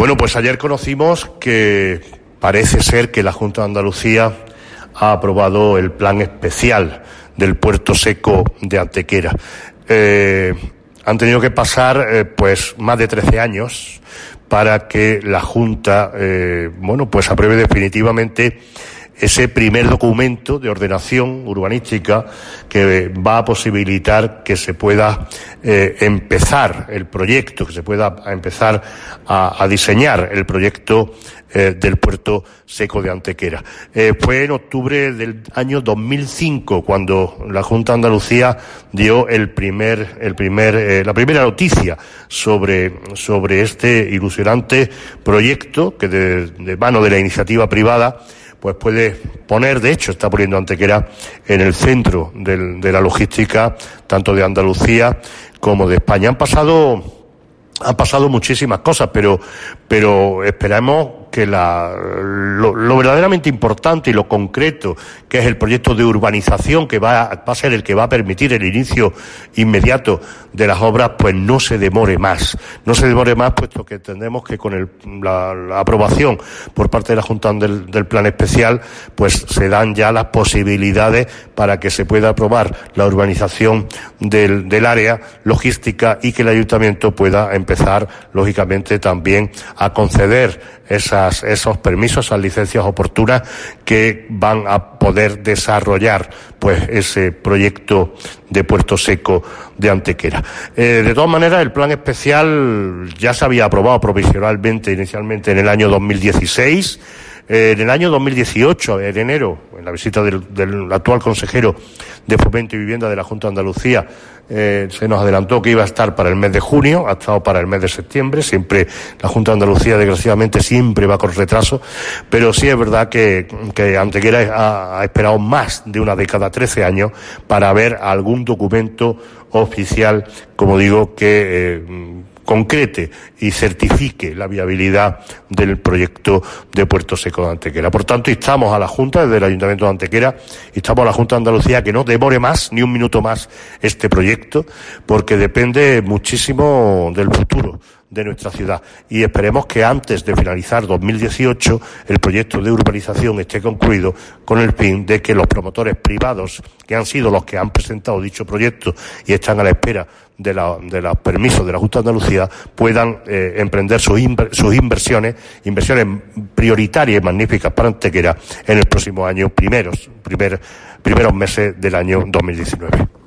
Bueno, pues ayer conocimos que parece ser que la Junta de Andalucía ha aprobado el plan especial del puerto seco de Antequera. Han tenido que pasar pues más de 13 años para que la Junta pues apruebe definitivamente ese primer documento de ordenación urbanística que va a posibilitar que se pueda empezar el proyecto, que se pueda empezar a diseñar el proyecto del puerto seco de Antequera. Fue en octubre del año 2005 cuando la Junta de Andalucía dio la primera noticia sobre este ilusionante proyecto que de mano de la iniciativa privada pues puede poner, de hecho está poniendo Antequera en el centro de la logística tanto de Andalucía como de España. Han pasado muchísimas cosas, pero esperamos que lo verdaderamente importante y lo concreto, que es el proyecto de urbanización que va a ser el que va a permitir el inicio inmediato de las obras, pues no se demore más. No se demore más, puesto que entendemos que con la aprobación por parte de la Junta del Plan Especial, pues se dan ya las posibilidades para que se pueda aprobar la urbanización del área logística y que el Ayuntamiento pueda empezar, lógicamente, también a conceder esos permisos, esas licencias oportunas que van a poder desarrollar pues ese proyecto de puerto seco de Antequera. De todas maneras, el plan especial ya se había aprobado provisionalmente inicialmente en el año 2016. En el año 2018, en enero, en la visita del actual consejero de Fomento y Vivienda de la Junta de Andalucía, se nos adelantó que iba a estar para el mes de junio, ha estado para el mes de septiembre. Siempre la Junta de Andalucía, desgraciadamente, siempre va con retraso, pero sí es verdad que Antequera ha esperado más de una década, 13 años, para ver algún documento oficial, como digo, que concrete y certifique la viabilidad del proyecto de Puerto Seco de Antequera. Por tanto, instamos a la Junta, desde el Ayuntamiento de Antequera, instamos a la Junta de Andalucía que no demore más, ni un minuto más, este proyecto, porque depende muchísimo del futuro de nuestra ciudad, y esperemos que antes de finalizar 2018 el proyecto de urbanización esté concluido, con el fin de que los promotores privados, que han sido los que han presentado dicho proyecto y están a la espera de los permisos de la Junta de Andalucía, puedan emprender sus inversiones prioritarias y magníficas para Antequera en el próximo año, primeros meses del año 2019.